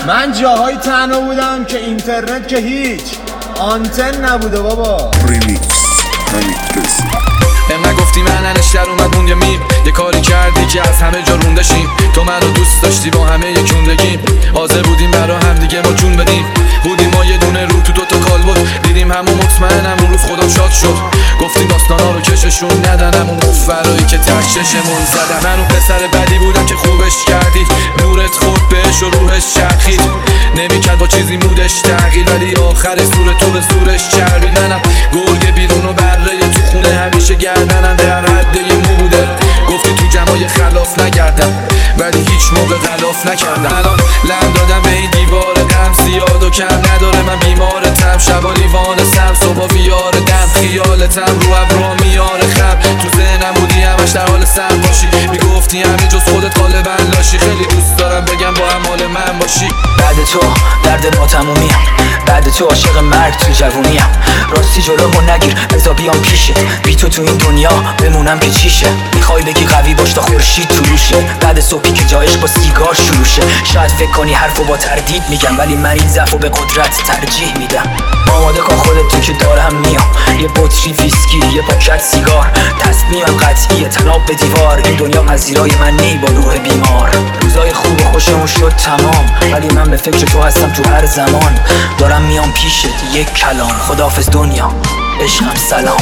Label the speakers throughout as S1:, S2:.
S1: من جاهای تنها بودم که اینترنت که هیچ آنتن نبوده بابا.
S2: ریمیکس حمیدرضا.
S3: من گفتی من انشتر اومد موندیم میم، یه کاری کردی که از همه جا روندشیم. تو منو دوست داشتی با همه یکوندگیم، حاضر بودیم برا هم دیگه ما جون بدیم. بودیم ما یه دونه رو تو دوتا کال بود، دیدیم همون مطمئنم اون روز خودم شاد شد. گفتیم داستانا رو کششون ندنم، اون فرایی که ته چشمون زدم. من اون پسر بدی بودم که خوبش کردید، نورت خورد بهش و روحش چرخید. نمیکرد با چیزی مودش تغییر، ولی آخر سور تو به زورش چربید. منم گرگ بیرون و بره تو خونه، همیشه گردنم در حد یه مو بوده. گفتی تو جمعای خلاف نگردم، ولی هیچ موقع غلاف نکردم. الان لم دادم به این دیوار غم، زیاد و کم نداره. من بیمارتم، شبا لیوان سم، صبح ویار دم. خیالتم رو ابرا میاره خم، تو ذهنم بودی همش در حال سم باشی. میگفتی همین جز خودت غالبا لاشی. خیلی دوست دارم بگم با هم حال من باشی.
S4: بعد تو درد ما تمومیم، بعد تو عاشق مرگ تو جوونیم. راستی جلومو نگیر بذار بیام پیشه، بی تو این دنیا بمونم که چیشه. میخوای بگی قوی باش تا خورشید طلوشه، بعد صبحی که جایش با سیگار شروع شه. شاید فکر کنی حرفو با تردید میگم، ولی من این ضعفو به قدرت ترجیح میدم. آماده کن خودت تو که دارم میام، یه بطری ویسکی یه پاکت سیگار. تصمیمم قطعیه تناب به دیوار، این دنیا پذیرای من نی با روح بیمار. روزای خوب و خوشمون شد تمام، ولی من به فکر تو هستم تو هر زمان. دارم میام پیشت یک کلام، خداحافظ دنیا عشقم سلام.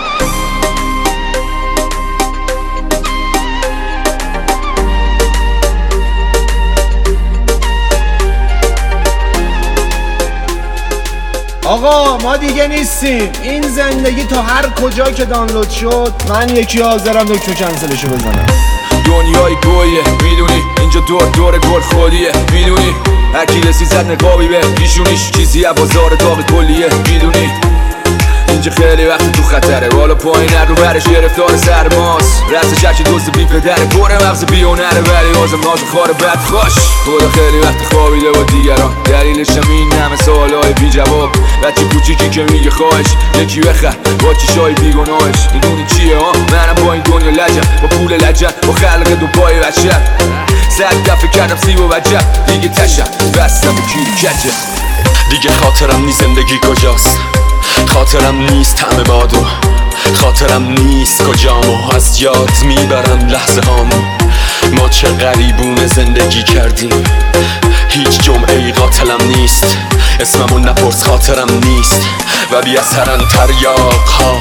S1: آقا ما دیگه نیستیم، این زندگی تا هر کجا که دانلود شد من یکی حاضرم دکتر کنسلشو بزنم.
S3: دنیای گویه میدونی، اینجا دور گل خودیه میدونی. هرکی رسی زد نقابی به پیشونیش، چیزی از بازار داغ کلیه میدونی. اینجا خیلی وقت تو خطره، بالا پایین هر رو برش گرفتار سرماست. رست شک دوست بی پدره، پره مغز بیونره، ولی آزم ناز خاره بد خوش. خدا خیلی وقت خوابیده با دیگران، دلیلشم این همه سوالای بی جواب. بچه کوچیکی که میگه خواهش یکی بخر با چشای بیگناهش. میدونی چیه ها؟ منم با این دنیا لجم، با پول لجم، با خلق دو پای بچم. 100 دفعه کردم سیب و وجب، دیگه تشم بستم و کیری کچه. دیگه خاطرم نیست زندگی کجاست، خاطرم نیست همه بادو، خاطرم نیست کجامو از یاد میبرم لحظه هامو. ما چه غریبونه زندگی کردیم، هیچ جمعه ای قاتلم نیست. اسممو نپرس خاطرم نیست، و بی اثرن تریاق ها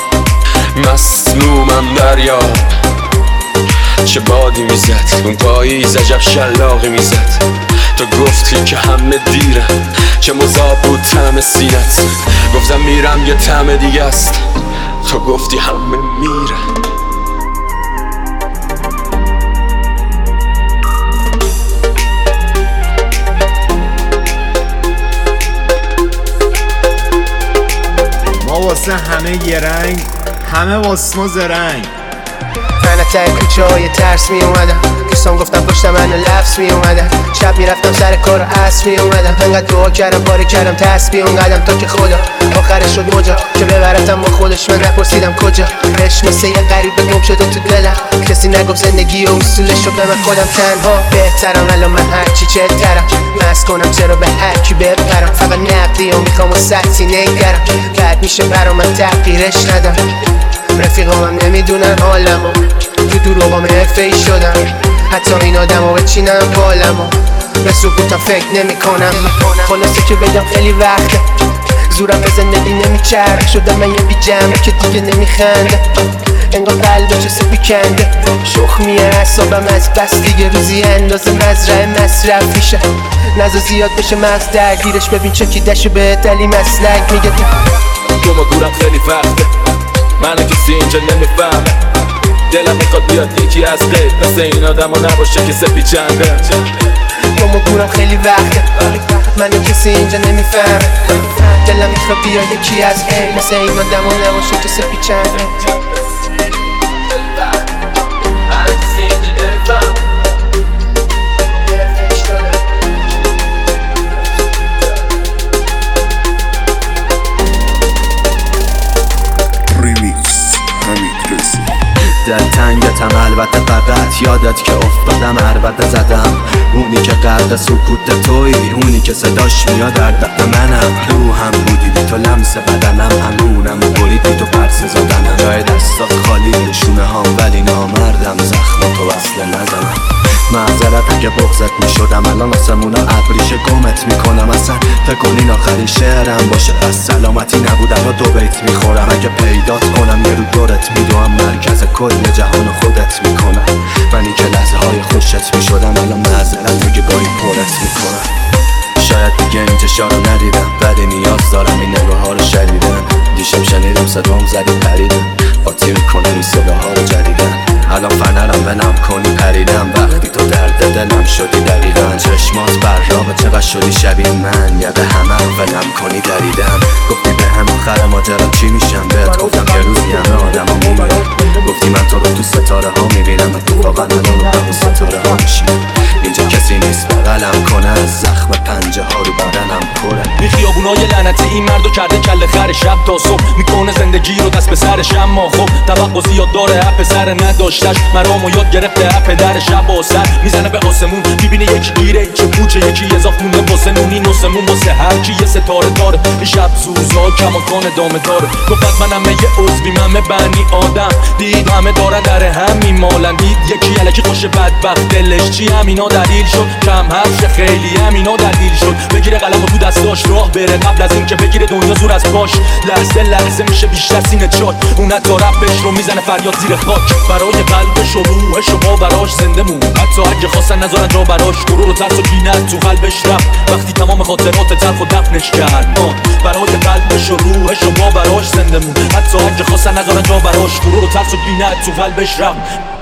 S3: مسمومم دریاب. چه بادی میزد اون پاییز، عجب شلاقی میزد. تو گفتی که همه دیره، چه مذاب بود طعم سینت. گفتم میرم یه طعم دیگه است، تو گفتی همه میره.
S1: ما واسه همه یه رنگ، همه واسه ما زرنگ.
S5: تنه کوچه های ترس می اومدم، دوستان گفتم پشت من لفظ می اومدم. شب میرفتم سر کار و عصر می اومدم، انقدر دعا کردم باری کردم تسبیح اونقدم تا که خدا آخرش شد مجا که ببرتم با خودش. من نپرسیدم کجا، عشق مثل یه غریبه گم شده تو دلم. کسی نگفت زندگی و اصولش رو به من، خودم تنها بهترم. الان من هرچی چهترم، مست کنم چرا به هرکی بپرم. فقط نقدی و میخوام و سطحی نگرم، بعد میشه برا من تغییرش ندم. رفیقامم نمیدونن حالمو، تو دروغام افعی شدم. حتی این آدمو بچینم بالمو، به سکوتم فکر نمی کنم. خلاصه که بگم خیلی وقته زورم به زندگی نمیچرخ. شدم من یه بی جمعه که دیگه نمیخنده، انگار قلبه چه سپی کنده. شخمیه اعصابم از بس دیگه، روزی اندازه مزرعه مصرف میشه. نزا زیاد بشه مغز درگیرش، ببین چکیدشو به دلی مسلک میگه.
S3: تو ما دورم خیلی وقته، منو کسی اینجا نمیفهمه. دلم میخواد بیاد یکی از غیر، مثل این آدم ها نباشه که سپی چنده.
S5: تو ما دورم خیلی وقته، منو کسی اینجا نمیفهمه. دلم میخواد بیاد یکی از غیر، مثل این آدم ها نباشه که سپی چنده.
S6: دل تنگتم البته، فقط یادت که افتادم عربده زدم. اونی که غرق سکوت توی، اونی که صداش میاد در دق منم. روحم بودی بی تو لمس بدنم، همونم و بریدی تو پرس زدنم. جای دستات خالی شونه هام ولی نامردم، زخم تو وصله نزنم. معذرت اگه بغزت میشدم، الان آسمونا ابریشه گمت میکنم. اصلا فکر کنین آخرین شعرم باشه، پس سلامتی نبودم و دو بیت میخورم. اگه پیدات کنم یه رو دورت میدوم، مرکز کل جهان خودت میکنم. منی که لحظه های خوشت میشدم، الان معذرت اگه گاهی پرت میکنم. شاید دیگه این چشا رو ندیدم، ولی نیاز دارم این نگاه ها رو شدیدن. دیشب شنیدم صدام زدی پریدم، قاطی میکنم این صداها رو جدیدن. الان فنرم ولم کنی پریدم، وقتی تو درد دلم شدی دقیقا. چشمات براغه چقدر شدی شبیه من، یاد همه ولم کنی دریدم. گفتی به هم آخر ماجرا چی میشم، بهت گفتم که روزی همه آدم ها میمیرن. گفتی من تو رو تو ستاره ها میبینم، اتفاقا الان رو همون ستاره ها میشیم. اینجا کسی نیست بغلم کنه، از زخم پنجه ها رو بدنم پره.
S3: این خیابونای لعنتی این مردو کرده کله خر، شب تا صبح میکنه زندگی رو دست به سرش. اما خب توقع زیاد داره، اپ سر نداشتش مرامو یاد گرفته. اپ در شب و سر میزنه به آسمون، میبینه یکی گیره چه پوچه، یکی اضاف مونده واسه نونی نوسمون. واسه هر کی یه ستاره داره، این شب سوزا کماکان ادامه داره. گفت منم یه عضوی، من بنی آدم، دید همه دارن در هم میمالن. دید یکی الکی خوش بدبخت دلش چی، همینا دلیل شد کم حرف خیلی، همینا دلیل شد بگیره قلمو تو دستاش راه بره. قبل از این که بگیره دنیا زور از پاش، لحظه لحظه میشه بیشتر سینه چاک. اون حتی رپش رو میزنه فریاد زیر خاک، برای قلبش و روحش و باوراش زنده مون. حتی اگه خواستن نذارن جا براش، غرور و ترس و کینه تو قلبش رفت وقتی تمام خاطرات تلخ و دفنش کرد. برای قلبش و روحش و باوراش زنده مون. حتی اگه خواستن نذارن جا براش، غرور و ترس و کینه تو قلبش رفت